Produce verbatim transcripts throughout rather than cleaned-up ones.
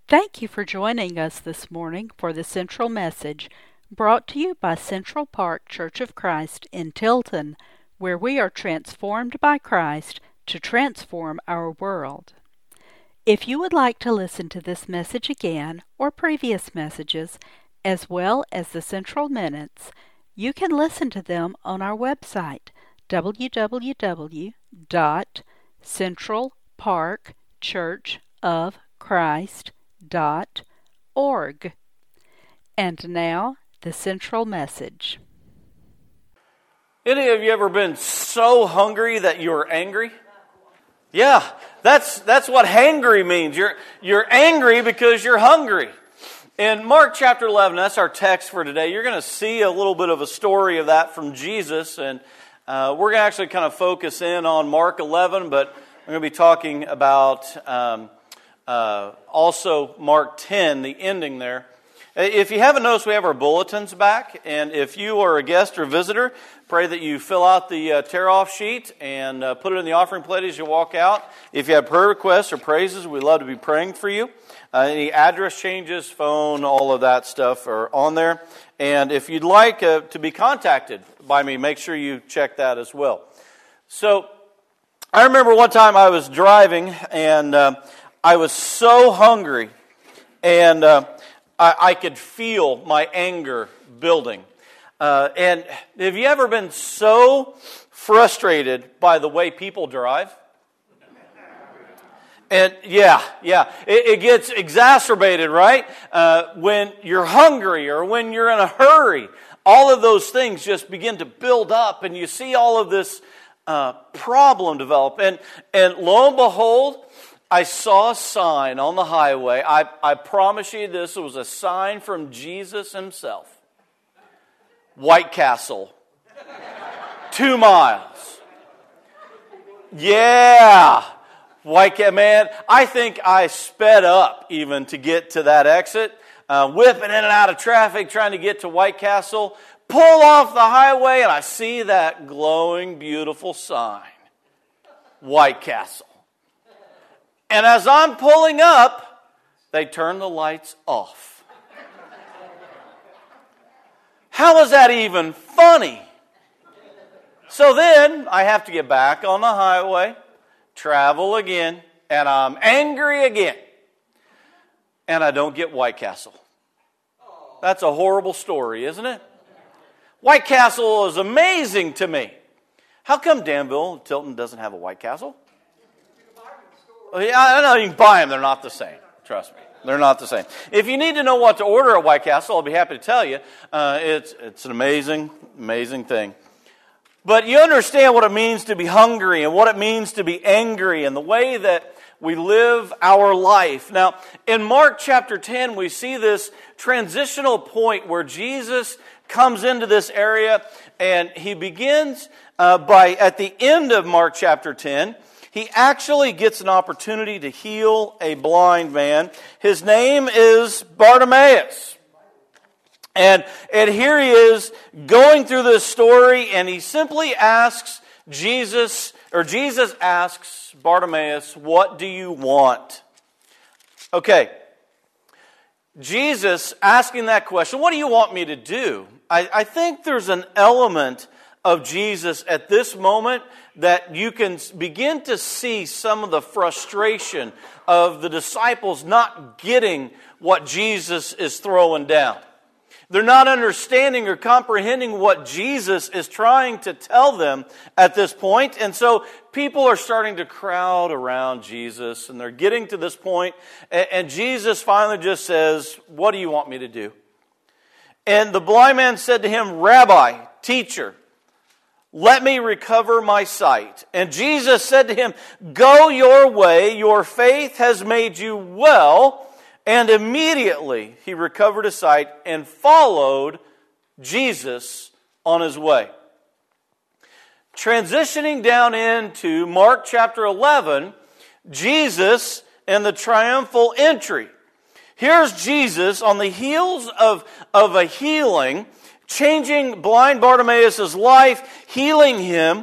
Thank you for joining us this morning for the Central Message, brought to you by Central Park Church of Christ in Tilton, where we are transformed by Christ to transform our world. If you would like to listen to this message again or previous messages, as well as the Central Minutes, you can listen to them on our website, w w w dot central park church of christ dot org. And now, the Central Message. Any of you ever been so hungry that you're angry? Yeah, that's that's what hangry means. You're you're angry because you're hungry. In Mark chapter eleven, that's our text for today. You're going to see a little bit of a story of that from Jesus, and uh, we're going to actually kind of focus in on Mark eleven, but we're going to be talking about um, uh, also Mark ten, the ending there. If you haven't noticed, we have our bulletins back, and if you are a guest or visitor, pray that you fill out the uh, tear-off sheet and uh, put it in the offering plate as you walk out. If you have prayer requests or praises, we'd love to be praying for you. Uh, any address changes, phone, all of that stuff are on there. And if you'd like uh, to be contacted by me, make sure you check that as well. So, I remember one time I was driving, and uh, I was so hungry, and uh, I, I could feel my anger building. Uh, and have you ever been so frustrated by the way people drive? And yeah, yeah, it, it gets exacerbated, right? Uh, when you're hungry or when you're in a hurry, all of those things just begin to build up, and you see all of this uh, problem develop. And and lo and behold, I saw a sign on the highway. I, I promise you this was a sign from Jesus himself. White Castle. Two miles. Yeah. White Castle. Man, I think I sped up even to get to that exit. Uh, whipping in and out of traffic, trying to get to White Castle. Pull off the highway, and I see that glowing, beautiful sign. White Castle. And as I'm pulling up, they turn the lights off. How is that even funny? So then I have to get back on the highway, travel again, and I'm angry again. And I don't get White Castle. That's a horrible story, isn't it? White Castle is amazing to me. How come Danville, Tilton doesn't have a White Castle? Yeah, I know you can buy them. They're not the same. Trust me. They're not the same. If you need to know what to order at White Castle, I'll be happy to tell you. Uh, it's it's an amazing, amazing thing. But you understand what it means to be hungry and what it means to be angry and the way that we live our life. Now, in Mark chapter ten, we see this transitional point where Jesus comes into this area, and he begins uh, by, at the end of Mark chapter ten, he actually gets an opportunity to heal a blind man. His name is Bartimaeus. And, and here he is going through this story, and he simply asks Jesus, or Jesus asks Bartimaeus, "What do you want?" Okay. Jesus asking that question, "What do you want me to do?" I, I think there's an element of Jesus at this moment that you can begin to see some of the frustration of the disciples not getting what Jesus is throwing down. They're not understanding or comprehending what Jesus is trying to tell them at this point. And so people are starting to crowd around Jesus, and they're getting to this point, and Jesus finally just says, "What do you want me to do?" And the blind man said to him, "Rabbi, teacher, let me recover my sight." And Jesus said to him, "Go your way, your faith has made you well." And immediately he recovered his sight and followed Jesus on his way. Transitioning down into Mark chapter eleven, Jesus and the triumphal entry. Here's Jesus on the heels of, of a healing, changing blind Bartimaeus' life, healing him,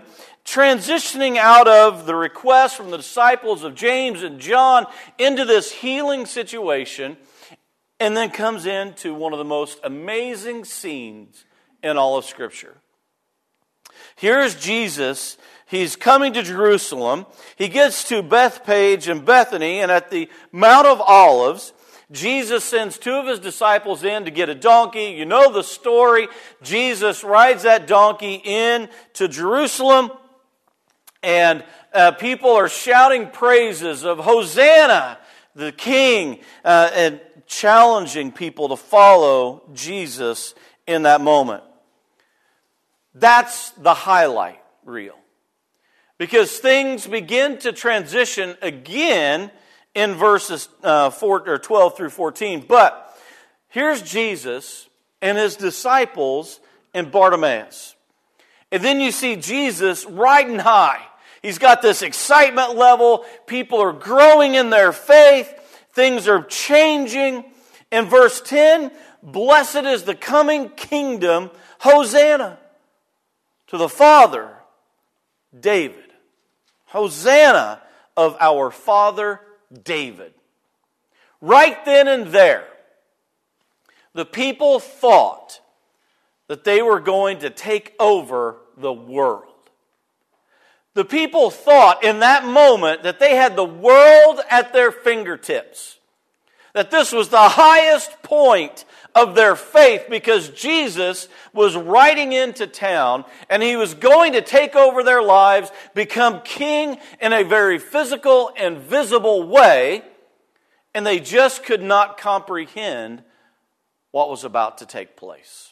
transitioning out of the request from the disciples of James and John into this healing situation, and then comes into one of the most amazing scenes in all of Scripture. Here's Jesus. He's coming to Jerusalem. He gets to Bethpage and Bethany, and at the Mount of Olives, Jesus sends two of his disciples in to get a donkey. You know the story. Jesus rides that donkey in to Jerusalem, and uh, people are shouting praises of Hosanna, the King, uh, and challenging people to follow Jesus in that moment. That's the highlight reel. Because things begin to transition again in verses uh, four, or twelve through fourteen. But here's Jesus and his disciples and Bartimaeus. And then you see Jesus riding high. He's got this excitement level. People are growing in their faith. Things are changing. In verse ten, blessed is the coming kingdom, Hosanna, to the Father, David. Hosanna of our Father, David. Right then and there, the people thought that they were going to take over the world. The people thought in that moment that they had the world at their fingertips. That this was the highest point of their faith because Jesus was riding into town and he was going to take over their lives, become king in a very physical and visible way, and they just could not comprehend what was about to take place.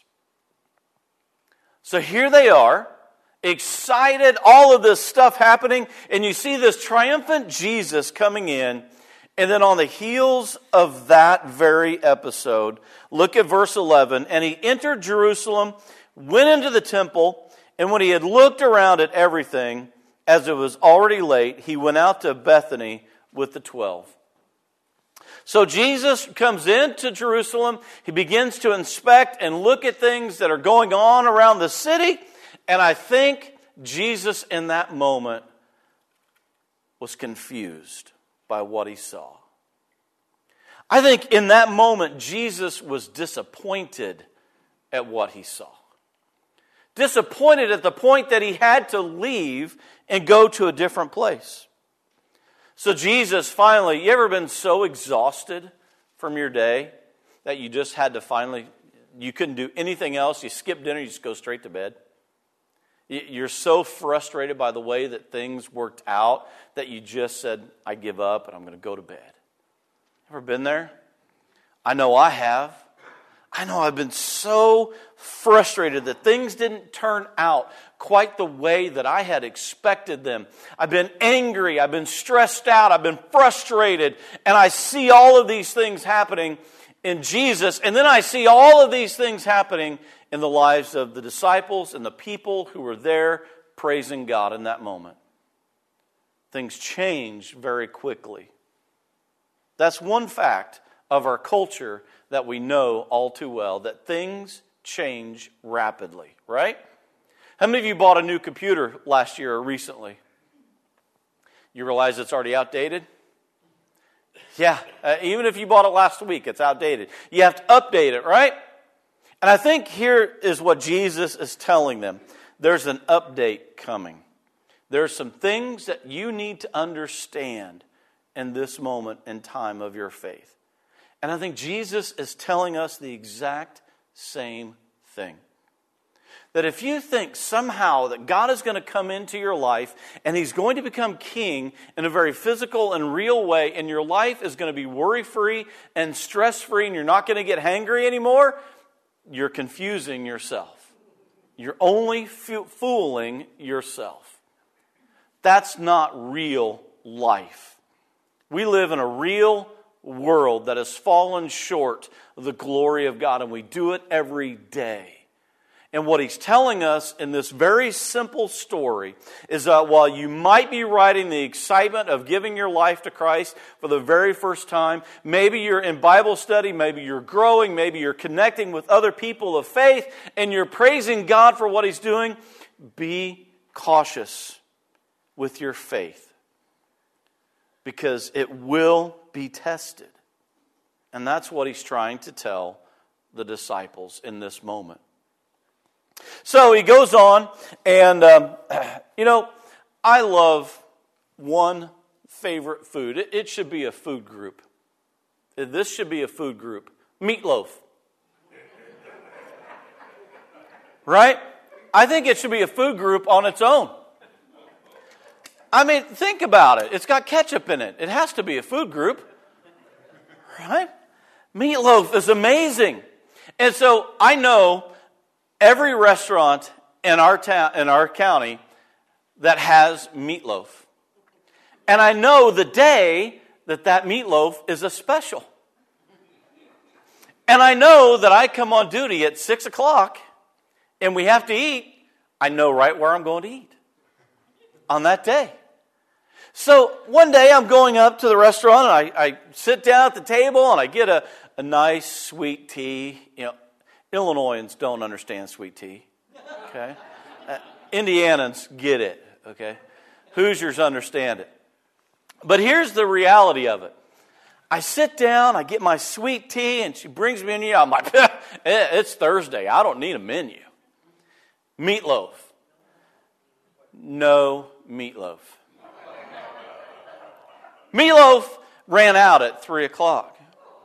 So here they are, excited, all of this stuff happening, and you see this triumphant Jesus coming in. And then on the heels of that very episode, look at verse eleven. And he entered Jerusalem, went into the temple, and when he had looked around at everything, as it was already late, he went out to Bethany with the twelve. So Jesus comes into Jerusalem. He begins to inspect and look at things that are going on around the city. And I think Jesus in that moment was confused by what he saw. I think in that moment, Jesus was disappointed at what he saw. Disappointed at the point that he had to leave and go to a different place. So Jesus finally, you ever been so exhausted from your day that you just had to finally, you couldn't do anything else, you skip dinner, you just go straight to bed? You're so frustrated by the way that things worked out that you just said, I give up and I'm going to go to bed. Ever been there? I know I have. I know I've been so frustrated that things didn't turn out quite the way that I had expected them. I've been angry. I've been stressed out. I've been frustrated. And I see all of these things happening in Jesus. And then I see all of these things happening in the lives of the disciples and the people who were there praising God in that moment. Things change very quickly. That's one fact of our culture that we know all too well, that things change rapidly, right? How many of you bought a new computer last year or recently? You realize it's already outdated? Yeah, uh, even if you bought it last week, it's outdated. You have to update it, right? And I think here is what Jesus is telling them. There's an update coming. There are some things that you need to understand in this moment in time of your faith. And I think Jesus is telling us the exact same thing. That if you think somehow that God is going to come into your life and He's going to become king in a very physical and real way, and your life is going to be worry-free and stress-free and you're not going to get hangry anymore, you're confusing yourself. You're only f- fooling yourself. That's not real life. We live in a real world that has fallen short of the glory of God, and we do it every day. And what He's telling us in this very simple story is that while you might be riding the excitement of giving your life to Christ for the very first time, maybe you're in Bible study, maybe you're growing, maybe you're connecting with other people of faith, and you're praising God for what He's doing, be cautious with your faith, because it will be tested. And that's what he's trying to tell the disciples in this moment. So he goes on, and, um, you know, I love one favorite food. It, it should be a food group. This should be a food group. Meatloaf. Right? I think it should be a food group on its own. I mean, think about it. It's got ketchup in it. It has to be a food group. Right? Meatloaf is amazing. And so I know every restaurant in our town, in our county, that has meatloaf. And I know the day that that meatloaf is a special. And I know that I come on duty at six o'clock and we have to eat. I know right where I'm going to eat on that day. So one day I'm going up to the restaurant and I, I sit down at the table and I get a, a nice sweet tea. You know, Illinoisans don't understand sweet tea. Okay, uh, Indianans get it. Okay, Hoosiers understand it. But here's the reality of it. I sit down, I get my sweet tea, and she brings me a menu. I'm like, it's Thursday. I don't need a menu. Meatloaf. No meatloaf. Meatloaf ran out at three o'clock.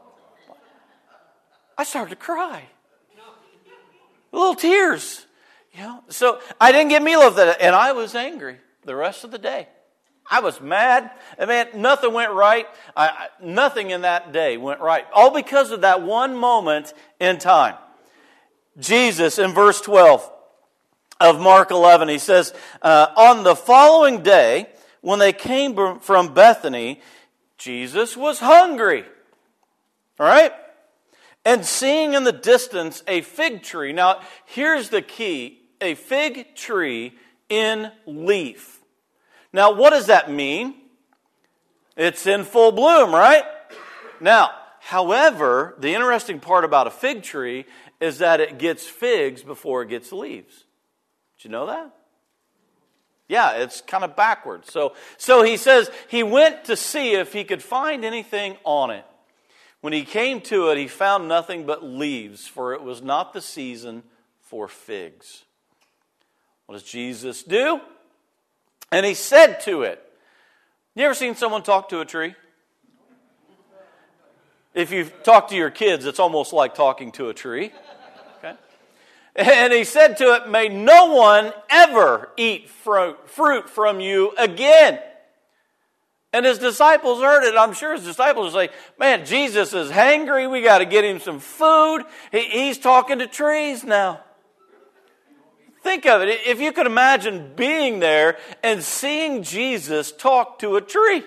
I started to cry. Little tears. You know? So I didn't get meatloaf that, and I was angry the rest of the day. I was mad. I mean, nothing went right. I, I, nothing in that day went right. All because of that one moment in time. Jesus, in verse twelve of Mark eleven, he says, uh, on the following day, when they came from Bethany, Jesus was hungry. All right? And seeing in the distance a fig tree. Now, here's the key. A fig tree in leaf. Now, what does that mean? It's in full bloom, right? Now, however, the interesting part about a fig tree is that it gets figs before it gets leaves. Did you know that? Yeah, it's kind of backwards. So, so he says he went to see if he could find anything on it. When he came to it, he found nothing but leaves, for it was not the season for figs. What does Jesus do? And he said to it, you ever seen someone talk to a tree? If you've talked to your kids, it's almost like talking to a tree. Okay? And he said to it, may no one ever eat fruit, fruit from you again. And his disciples heard it. I'm sure his disciples would say, man, Jesus is hangry. We got to get him some food. He, he's talking to trees now. Think of it. If you could imagine being there and seeing Jesus talk to a tree.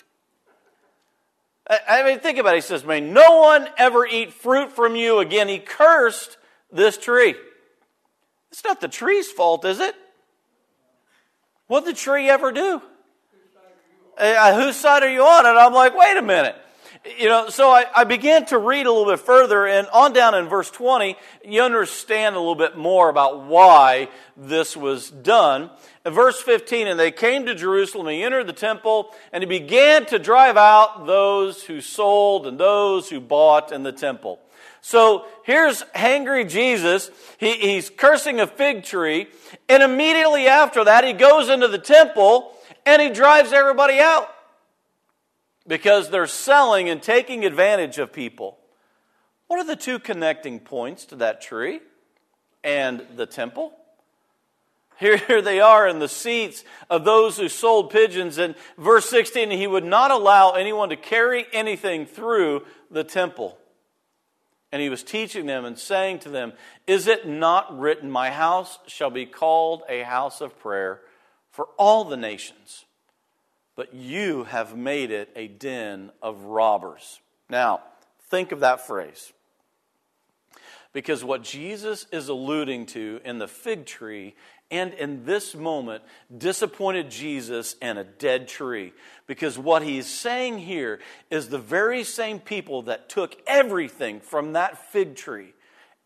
I mean, think about it. He says, may no one ever eat fruit from you again. He cursed this tree. It's not the tree's fault, is it? What did the tree ever do? Uh, whose side are you on? And I'm like, wait a minute. You know, so I, I began to read a little bit further, and on down in verse twenty, you understand a little bit more about why this was done. In verse fifteen, and they came to Jerusalem, he entered the temple, and he began to drive out those who sold and those who bought in the temple. So here's hangry Jesus. He, he's cursing a fig tree, and immediately after that, he goes into the temple, and he drives everybody out. Because they're selling and taking advantage of people. What are the two connecting points to that tree and the temple? Here, here they are in the seats of those who sold pigeons. In verse sixteen, he would not allow anyone to carry anything through the temple. And he was teaching them and saying to them, is it not written, my house shall be called a house of prayer for all the nations? But you have made it a den of robbers. Now, think of that phrase. Because what Jesus is alluding to in the fig tree and in this moment disappointed Jesus and a dead tree. Because what he's saying here is the very same people that took everything from that fig tree,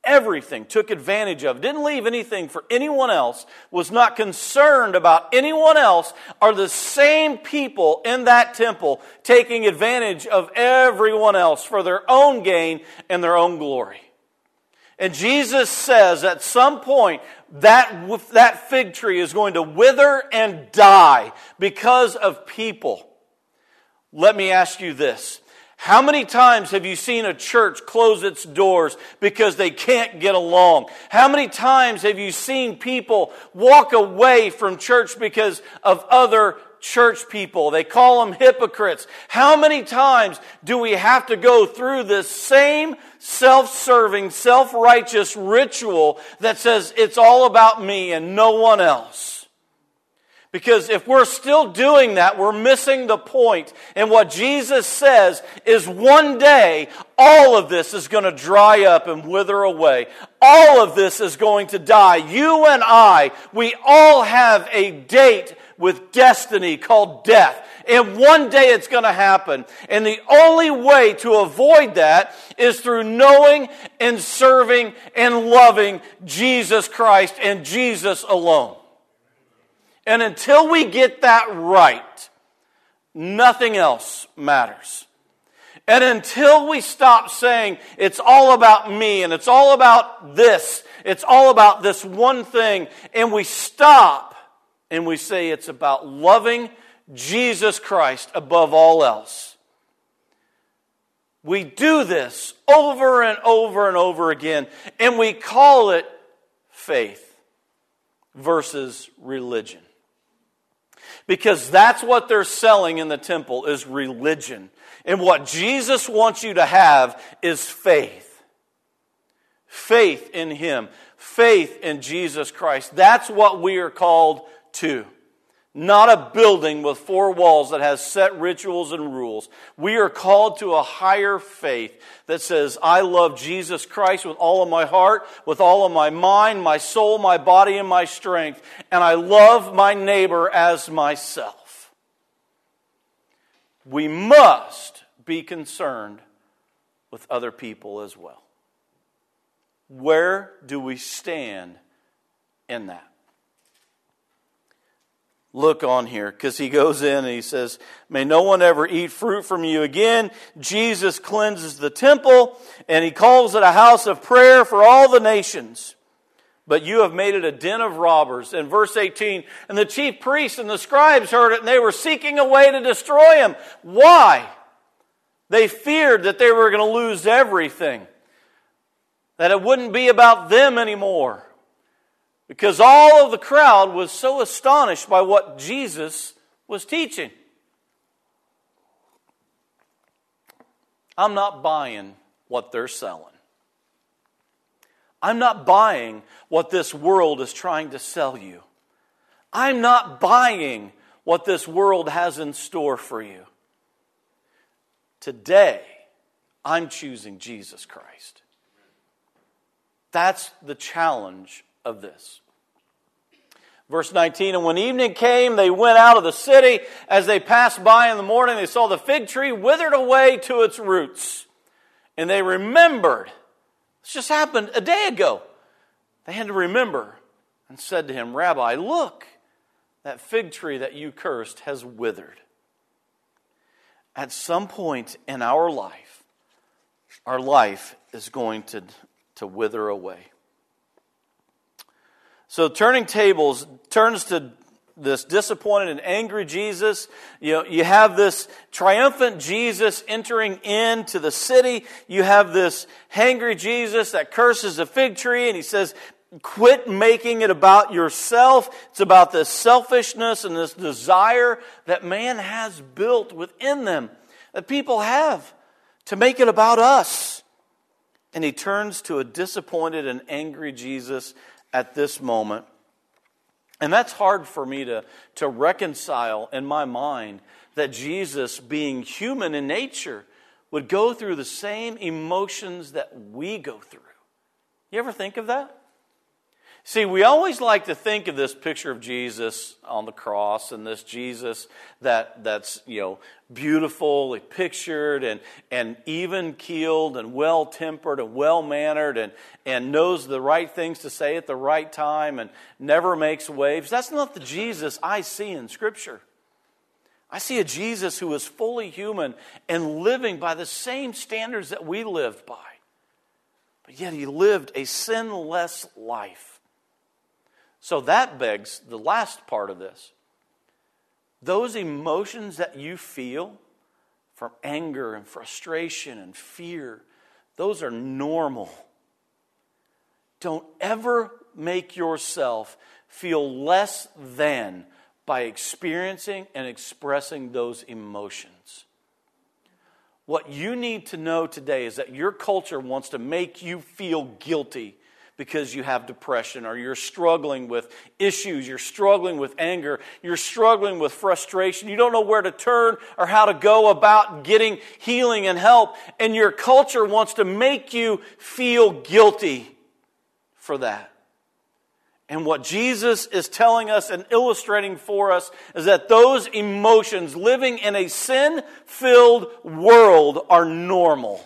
everything, took advantage of, didn't leave anything for anyone else, was not concerned about anyone else, are the same people in that temple taking advantage of everyone else for their own gain and their own glory. And Jesus says at some point that, that fig tree is going to wither and die because of people. Let me ask you this. How many times have you seen a church close its doors because they can't get along? How many times have you seen people walk away from church because of other church people? They call them hypocrites. How many times do we have to go through this same self-serving, self-righteous ritual that says it's all about me and no one else? Because if we're still doing that, we're missing the point. And what Jesus says is one day, all of this is going to dry up and wither away. All of this is going to die. You and I, we all have a date with destiny called death. And one day it's going to happen. And the only way to avoid that is through knowing and serving and loving Jesus Christ and Jesus alone. And until we get that right, nothing else matters. And until we stop saying, it's all about me and it's all about this, it's all about this one thing, and we stop and we say it's about loving Jesus Christ above all else. We do this over and over and over again, and we call it faith versus religion. Because that's what they're selling in the temple is religion. And what Jesus wants you to have is faith. Faith in Him. Faith in Jesus Christ. That's what we are called to. Not a building with four walls that has set rituals and rules. We are called to a higher faith that says, I love Jesus Christ with all of my heart, with all of my mind, my soul, my body, and my strength. And I love my neighbor as myself. We must be concerned with other people as well. Where do we stand in that? Look on here, because he goes in and he says, may no one ever eat fruit from you again. Jesus cleanses the temple, and he calls it a house of prayer for all the nations. But you have made it a den of robbers. In verse eighteen, and the chief priests and the scribes heard it, and they were seeking a way to destroy him. Why? They feared that they were going to lose everything. That it wouldn't be about them anymore. Because all of the crowd was so astonished by what Jesus was teaching. I'm not buying what they're selling. I'm not buying what this world is trying to sell you. I'm not buying what this world has in store for you. Today, I'm choosing Jesus Christ. That's the challenge of this. Verse nineteen, and when evening came, they went out of the city. As they passed by in the morning, they saw the fig tree withered away to its roots. And they remembered. This just happened a day ago. They had to remember and said to him, Rabbi, look, that fig tree that you cursed has withered. At some point in our life, our life is going to, to wither away. So turning tables turns to this disappointed and angry Jesus. You know, you have this triumphant Jesus entering into the city. You have this hangry Jesus that curses a fig tree, and he says, quit making it about yourself. It's about this selfishness and this desire that man has built within them, that people have, to make it about us. And he turns to a disappointed and angry Jesus at this moment. And that's hard for me to, to reconcile in my mind, that Jesus, being human in nature, would go through the same emotions that we go through. You ever think of that? See, we always like to think of this picture of Jesus on the cross and this Jesus that that's, you know, beautifully pictured and, and even-keeled and well-tempered and well-mannered and, and knows the right things to say at the right time and never makes waves. That's not the Jesus I see in Scripture. I see a Jesus who is fully human and living by the same standards that we lived by. But yet he lived a sinless life. So that begs the last part of this. Those emotions that you feel from anger and frustration and fear, those are normal. Don't ever make yourself feel less than by experiencing and expressing those emotions. What you need to know today is that your culture wants to make you feel guilty because you have depression or you're struggling with issues, you're struggling with anger, you're struggling with frustration, you don't know where to turn or how to go about getting healing and help, and your culture wants to make you feel guilty for that. And what Jesus is telling us and illustrating for us is that those emotions living in a sin-filled world are normal.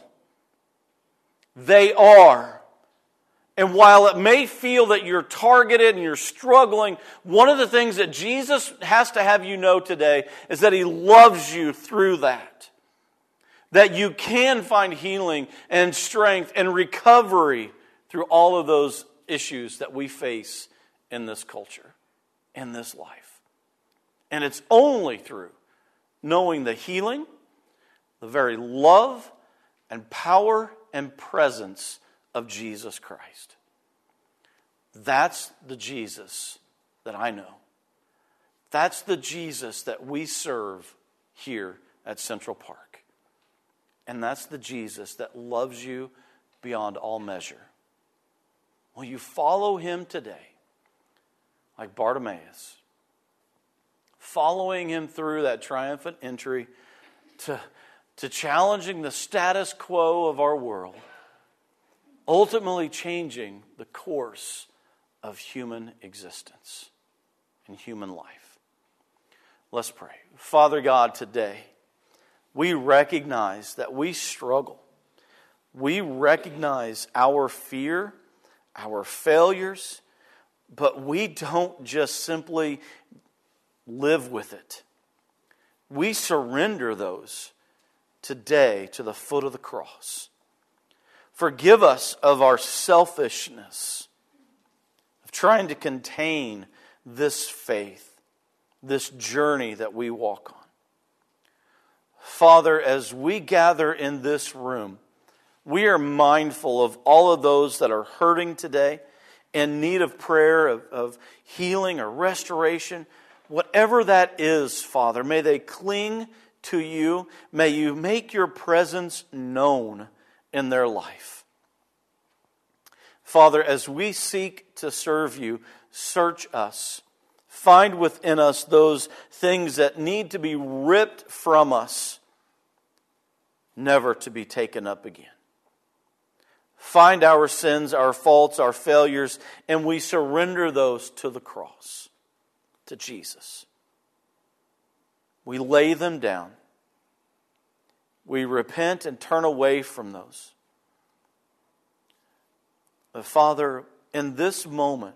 They are. And while it may feel that you're targeted and you're struggling, one of the things that Jesus has to have you know today is that He loves you through that. That you can find healing and strength and recovery through all of those issues that we face in this culture, in this life. And it's only through knowing the healing, the very love and power and presence of Jesus Christ. That's the Jesus that I know. That's the Jesus that we serve here at Central Park. And that's the Jesus that loves you beyond all measure. Will you follow Him today, like Bartimaeus, following Him through that triumphant entry to, to challenging the status quo of our world, ultimately changing the course of human existence and human life. Let's pray. Father God, today we recognize that we struggle. We recognize our fear, our failures, but we don't just simply live with it. We surrender those today to the foot of the cross. Forgive us of our selfishness, of trying to contain this faith, this journey that we walk on. Father, as we gather in this room, we are mindful of all of those that are hurting today, in need of prayer, of, of healing or restoration. Whatever that is, Father, may they cling to you. May you make your presence known in their life. Father, as we seek to serve you, search us. Find within us those things that need to be ripped from us, never to be taken up again. Find our sins, our faults, our failures, and we surrender those to the cross, to Jesus. We lay them down. We repent and turn away from those. But Father, in this moment,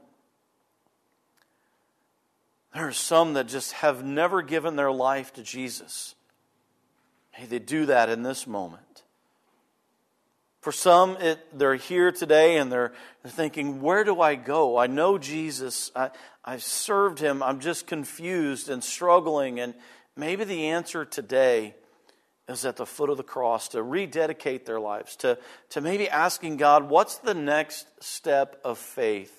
there are some that just have never given their life to Jesus. May they do that in this moment. For some, it, they're here today and they're, they're thinking, where do I go? I know Jesus. I, I've served Him. I'm just confused and struggling. And maybe the answer today is at the foot of the cross, to rededicate their lives, to, to maybe asking God, what's the next step of faith?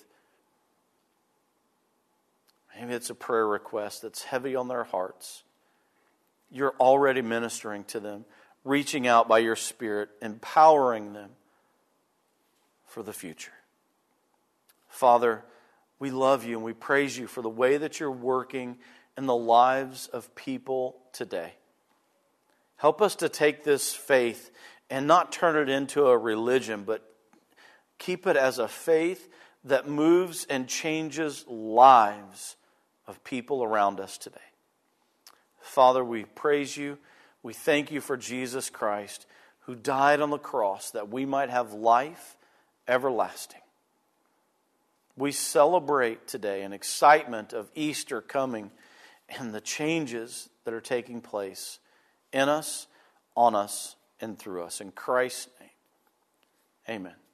Maybe it's a prayer request that's heavy on their hearts. You're already ministering to them, reaching out by your Spirit, empowering them for the future. Father, we love you and we praise you for the way that you're working in the lives of people today. Help us to take this faith and not turn it into a religion, but keep it as a faith that moves and changes lives of people around us today. Father, we praise you. We thank you for Jesus Christ, who died on the cross that we might have life everlasting. We celebrate today an excitement of Easter coming and the changes that are taking place in us, on us, and through us. In Christ's name, amen.